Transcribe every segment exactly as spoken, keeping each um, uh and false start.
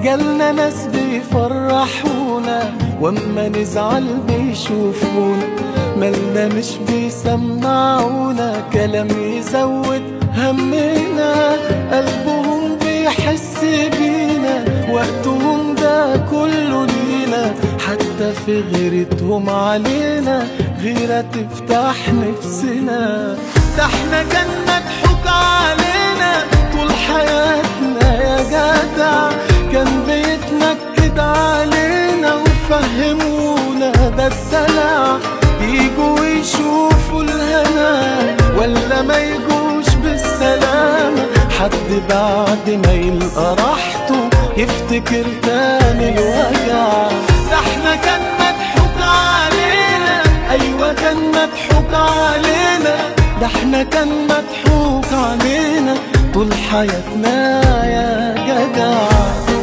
جالنا ناس بيفرحونا واما نزعل بيشوفونا، مالنا مش بيسمعونا كلام يزود همنا، قلبهم بيحس بينا وقتهم ده كله لينا، حتى في غيرتهم علينا غيرة تفتح نفسنا. ده احنا كان مضحوك علينا طول حياتنا يا جدع، كان بيتنكد علينا وفهمونا ده الدلع، يجوا يشوفوا الهنا ولا ما يجوش بالسلامة، حد بعد ما يلقى راحته يفتكر تاني الوجع. ده احنا كان مضحوك علينا، ايوه كان مضحوك علينا، ده احنا كان مضحوك علينا طول حياتنا يا جدع.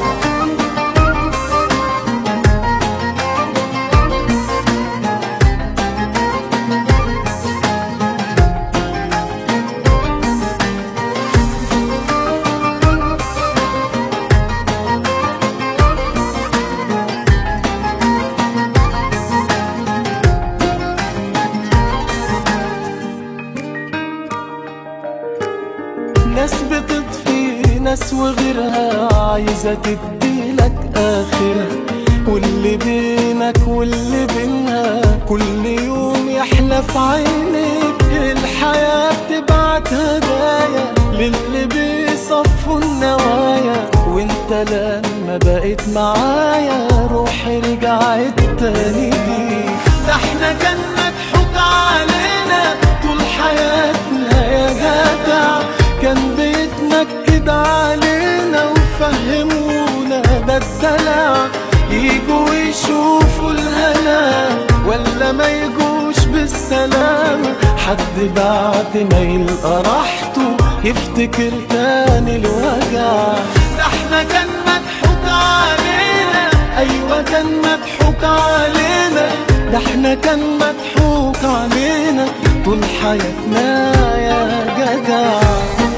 ناس بتطفي ناس وغيرها عايزة تديلك آخرها، واللي بينك واللي بينها كل يوم يحلى في عينيك، الحياة بتبعت هدايا للي بيصفوا النوايا، وانت لما بقيت معايا روحي رجعت تاني ليك. ده احنا كان مضحوك علينا طول حياتنا يا جدع، كان بيتنكد علينا وفهمونا ده الدلع، يجوا يشوفوا الهنا ولا ما يجوش بالسلامة، حد بعد ما يلقى راحته يفتكر تاني الوجع. ده احنا كان مضحوك علينا، ايوه كان مضحوك علينا، ده احنا كان مضحوك علينا طول حياتنا يا جدع.